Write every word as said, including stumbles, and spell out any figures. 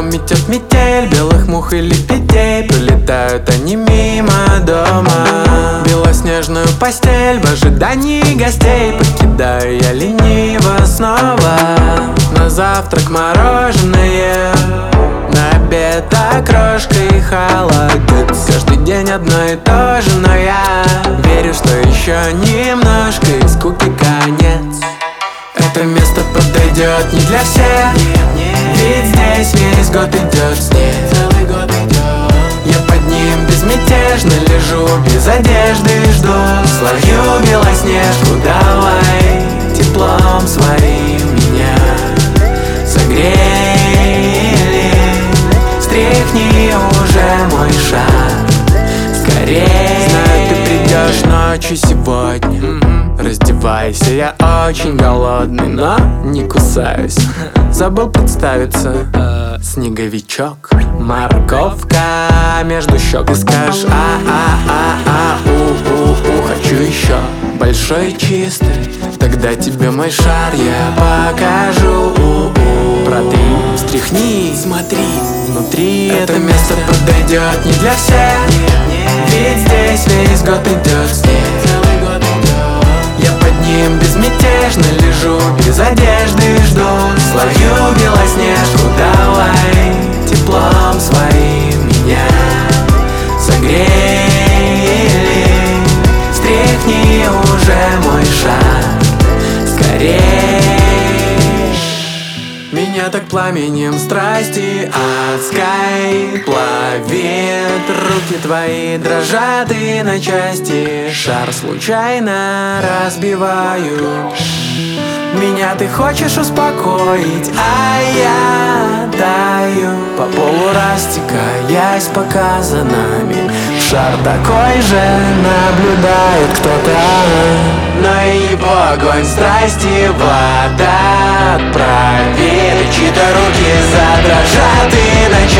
окном метет метель, белых мух и лебедей. Пролетают они мимо дома. Белоснежную постель в ожидании гостей покидаю я лениво снова. На завтрак мороженое, на обед окрошка и холодец. Каждый день одно и то же, но я верю, что еще немножко и скуки конец. Это место подойдет не для всех, ведь здесь весь год идет снег. Я под ним безмятежно лежу, без одежды жду. Словью белоснежку, давай теплом своим меня согрели. Стряхни уже мой шаг скорее. Знаю, ты придешь ночью сегодня. Раздевайся, я очень голодный, но не кусаюсь. Забыл представиться. Снеговичок, морковка между щек. И скажешь а-а-а-а-у-у-у, хочу еще. Большой и чистый, тогда тебе мой шар я покажу. Протри, встряхни, смотри, внутри это место подойдет не для всех, ведь здесь весь год идет снег. Я под ним безмятежно лежу, без одежды жду. Словью белоснежку, давай теплом своим меня согрели. Стряхни уже мой шаг скорее. Меня так пламенем страсти адской плавит. Руки твои дрожат и на части шар случайно разбиваю. Меня ты хочешь успокоить, а я даю по полу растекаясь пока за нами. Шар такой же наблюдает кто-то, но и его огонь страсти вода отправит. Чьи-то руки задрожат и на